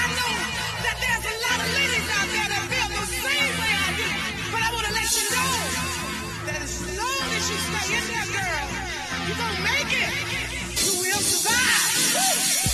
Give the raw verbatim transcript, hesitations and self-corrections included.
I know that there's a lot of ladies out there that feel the same way I do. But I want to let you know that as long as you stay in there, girl, you're going to make it. You will survive. Woo!